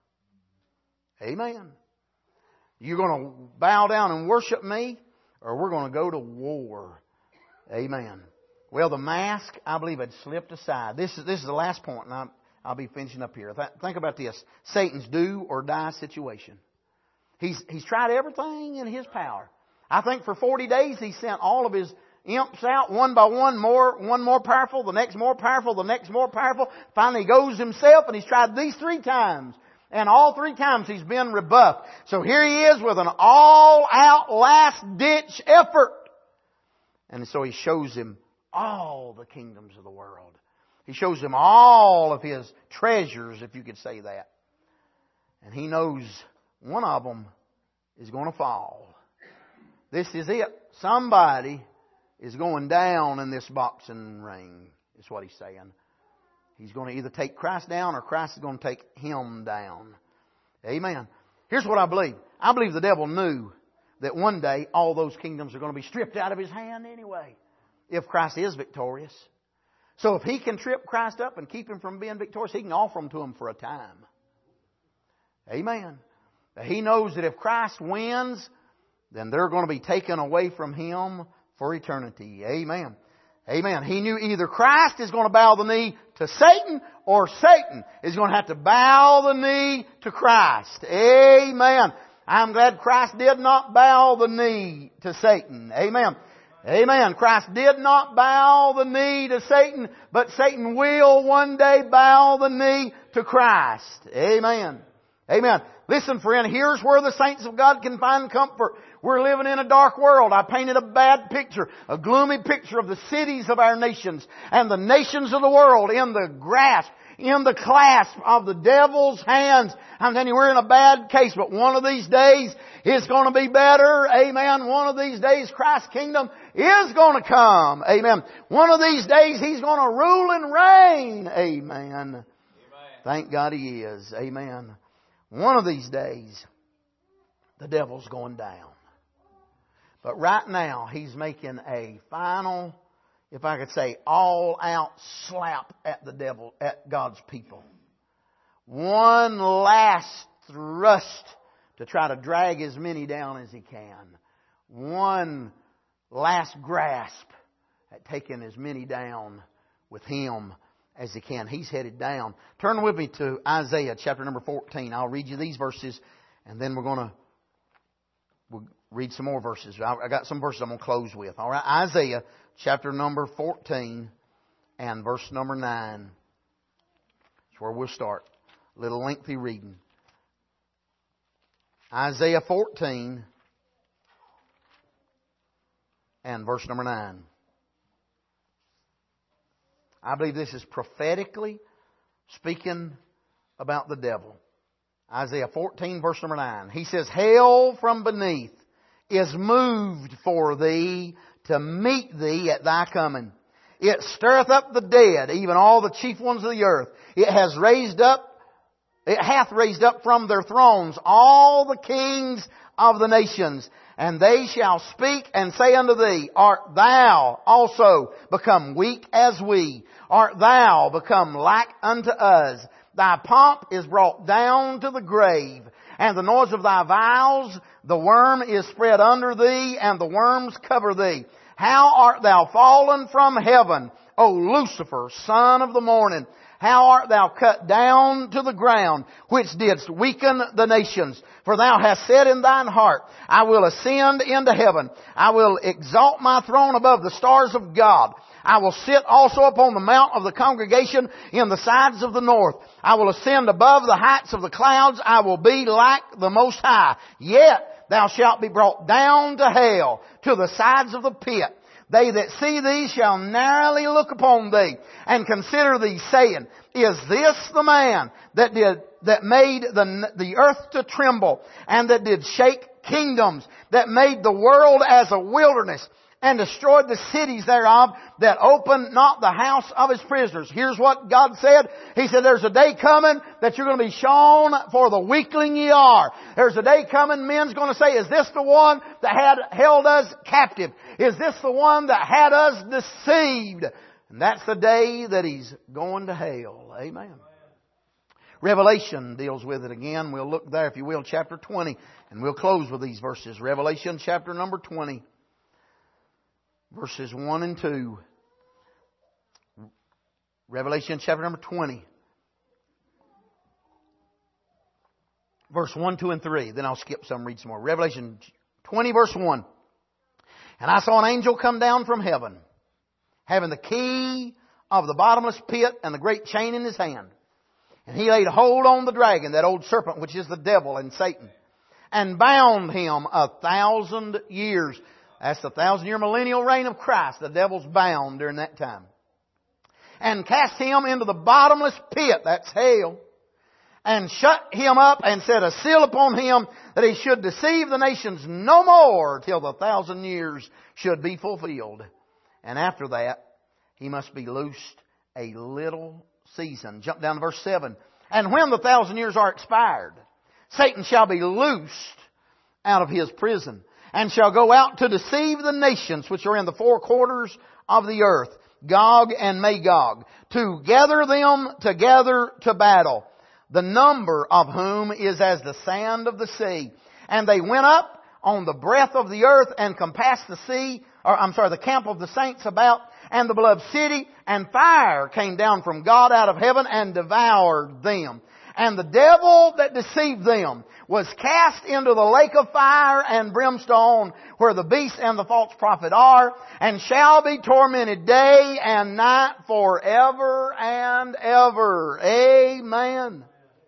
Speaker 1: them. Amen. You're going to bow down and worship me or we're going to go to war. Amen. Well, the mask, I believe, had slipped aside. This is the last point, and I'll be finishing up here. Think about this. Satan's do or die situation. He's tried everything in his power. I think for 40 days he sent all of his imps out one by one, one more powerful, the next more powerful, the next more powerful. Finally he goes himself, and he's tried these 3 times. And all 3 times he's been rebuffed. So here he is with an all-out, last-ditch effort. And so he shows him all the kingdoms of the world. He shows him all of his treasures, if you could say that. And he knows one of them is going to fall. This is it. Somebody is going down in this boxing ring, is what he's saying. He's going to either take Christ down or Christ is going to take him down. Amen. Here's what I believe. I believe the devil knew that one day all those kingdoms are going to be stripped out of his hand anyway, if Christ is victorious. So if he can trip Christ up and keep him from being victorious, he can offer them to him for a time. Amen. He knows that if Christ wins, then they're going to be taken away from him for eternity. Amen. Amen. He knew either Christ is going to bow the knee to Satan or Satan is going to have to bow the knee to Christ. Amen. I'm glad Christ did not bow the knee to Satan. Amen. Amen. Christ did not bow the knee to Satan, but Satan will one day bow the knee to Christ. Amen. Amen. Listen, friend, here's where the saints of God can find comfort. We're living in a dark world. I painted a bad picture, a gloomy picture of the cities of our nations and the nations of the world in the grasp, in the clasp of the devil's hands. I'm telling you, we're in a bad case, but one of these days it's going to be better. Amen. One of these days Christ's kingdom is going to come. Amen. One of these days He's going to rule and reign. Amen. Amen. Thank God He is. Amen. One of these days the devil's going down. But right now He's making a final, if I could say, all-out slap at the devil, at God's people. One last thrust to try to drag as many down as he can. One last grasp at taking as many down with him as he can. He's headed down. Turn with me to Isaiah chapter number 14. I'll read you these verses and then we'll read some more verses. I got some verses I'm going to close with. All right, Isaiah chapter number 14 and verse number 9. That's where we'll start. A little lengthy reading. Isaiah 14 and verse number 9. I believe this is prophetically speaking about the devil. Isaiah 14 verse number 9. He says, "Hell from beneath is moved for thee to meet thee at thy coming. It stirreth up the dead, even all the chief ones of the earth. It hath raised up from their thrones all the kings of the nations. And they shall speak and say unto thee, Art thou also become weak as we? Art thou become like unto us? Thy pomp is brought down to the grave, and the noise of thy vows, the worm is spread under thee, and the worms cover thee. How art thou fallen from heaven, O Lucifer, son of the morning? How art thou cut down to the ground, which didst weaken the nations? For thou hast said in thine heart, I will ascend into heaven. I will exalt my throne above the stars of God. I will sit also upon the mount of the congregation in the sides of the north. I will ascend above the heights of the clouds. I will be like the Most High. Yet thou shalt be brought down to hell, to the sides of the pit. They that see thee shall narrowly look upon thee and consider thee, saying, Is this the man that made the earth to tremble, and that did shake kingdoms, that made the world as a wilderness, and destroyed the cities thereof that opened not the house of his prisoners. Here's what God said. He said, there's a day coming that you're going to be shown for the weakling ye are. There's a day coming, men's going to say, is this the one that had held us captive? Is this the one that had us deceived? And that's the day that he's going to hell. Amen. Revelation deals with it again. We'll look there, if you will, chapter 20. And we'll close with these verses. Revelation chapter number 20. Verses 1 and 2. Revelation chapter number 20. Verse 1, 2, and 3. Then I'll skip some, read some more. Revelation 20 verse 1. And I saw an angel come down from heaven, having the key of the bottomless pit and the great chain in his hand. And he laid hold on the dragon, that old serpent, which is the devil and Satan, and bound him 1,000 years. That's the 1,000-year millennial reign of Christ. The devil's bound during that time. And cast him into the bottomless pit, that's hell, and shut him up and set a seal upon him that he should deceive the nations no more till the 1,000 years should be fulfilled. And after that, he must be loosed a little season. Jump down to verse 7. And when the 1,000 years are expired, Satan shall be loosed out of his prison, and shall go out to deceive the nations which are in the four quarters of the earth, Gog and Magog, to gather them together to battle, the number of whom is as the sand of the sea. And they went up on the breadth of the earth and compassed the camp of the saints about, and the beloved city, and fire came down from God out of heaven and devoured them. And the devil that deceived them was cast into the lake of fire and brimstone, where the beast and the false prophet are, and shall be tormented day and night forever and ever. Amen.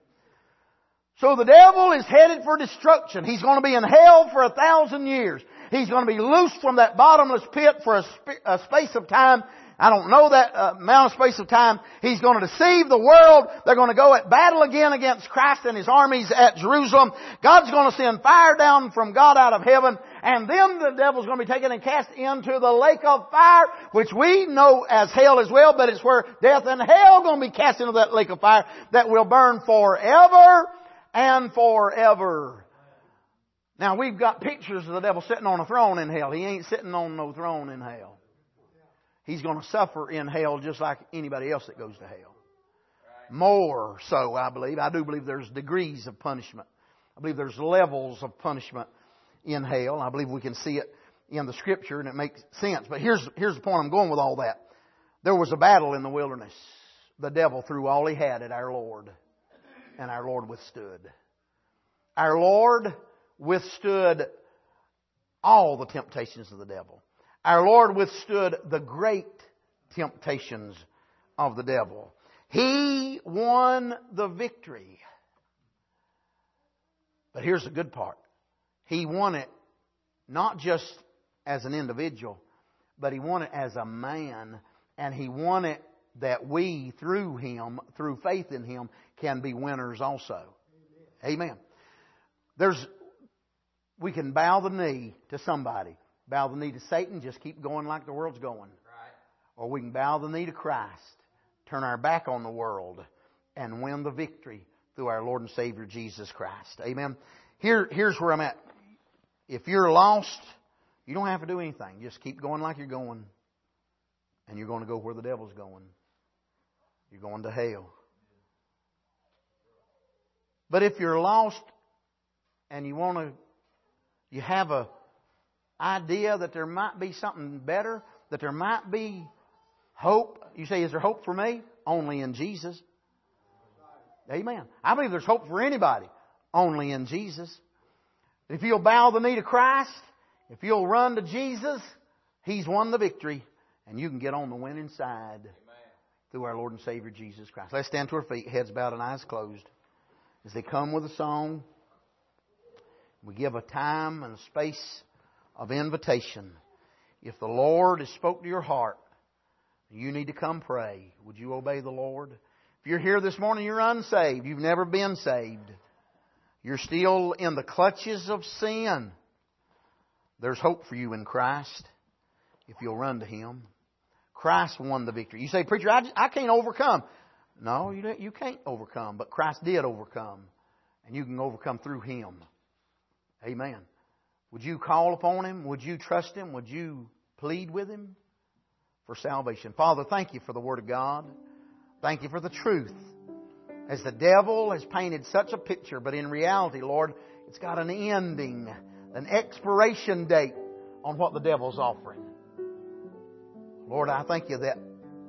Speaker 1: So the devil is headed for destruction. He's going to be in hell for 1,000 years. He's going to be loosed from that bottomless pit for a space of time. I don't know that amount of space of time. He's going to deceive the world. They're going to go at battle again against Christ and His armies at Jerusalem. God's going to send fire down from God out of heaven. And then the devil's going to be taken and cast into the lake of fire, which we know as hell as well, but it's where death and hell are going to be cast into that lake of fire that will burn forever and forever. Now we've got pictures of the devil sitting on a throne in hell. He ain't sitting on no throne in hell. He's going to suffer in hell just like anybody else that goes to hell. More so, I believe. I do believe there's degrees of punishment. I believe there's levels of punishment in hell. I believe we can see it in the Scripture and it makes sense. But here's the point I'm going with all that. There was a battle in the wilderness. The devil threw all he had at our Lord. And our Lord withstood. Our Lord withstood all the temptations of the devil. Our Lord withstood the great temptations of the devil. He won the victory. But here's the good part. He won it not just as an individual, but He won it as a man. And He won it that we, through Him, through faith in Him, can be winners also. Amen. We can bow the knee to somebody. Bow the knee to Satan, just keep going like the world's going. Right. Or we can bow the knee to Christ, turn our back on the world, and win the victory through our Lord and Savior Jesus Christ. Amen. Here's where I'm at. If you're lost, you don't have to do anything. Just keep going like you're going. And you're going to go where the devil's going. You're going to hell. But if you're lost and you have a idea that there might be something better, that there might be hope. You say, is there hope for me? Only in Jesus. Amen. I believe there's hope for anybody. Only in Jesus. If you'll bow the knee to Christ, if you'll run to Jesus, He's won the victory. And you can get on the winning side through our Lord and Savior Jesus Christ. Let's stand to our feet, heads bowed and eyes closed. As they come with a song, we give a time and a space of invitation. If the Lord has spoke to your heart, you need to come pray. Would you obey the Lord? If you're here this morning, you're unsaved. You've never been saved. You're still in the clutches of sin. There's hope for you in Christ. if you'll run to Him. Christ won the victory. You say, preacher, I can't overcome. No, you can't overcome, but Christ did overcome. And you can overcome through Him. Amen. Would you call upon Him? Would you trust Him? Would you plead with Him for salvation? Father, thank You for the Word of God. Thank You for the truth. As the devil has painted such a picture, but in reality, Lord, it's got an ending, an expiration date on what the devil's offering. Lord, I thank You that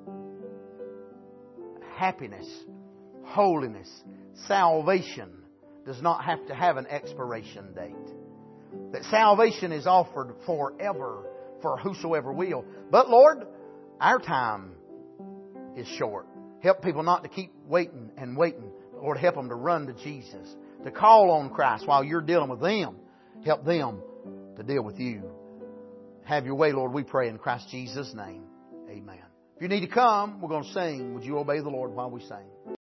Speaker 1: happiness, holiness, salvation does not have to have an expiration date. That salvation is offered forever for whosoever will. But Lord, our time is short. Help people not to keep waiting and waiting. But Lord, help them to run to Jesus, to call on Christ while You're dealing with them. Help them to deal with You. Have Your way, Lord, we pray in Christ Jesus' name. Amen. If you need to come, we're going to sing. Would you obey the Lord while we sing?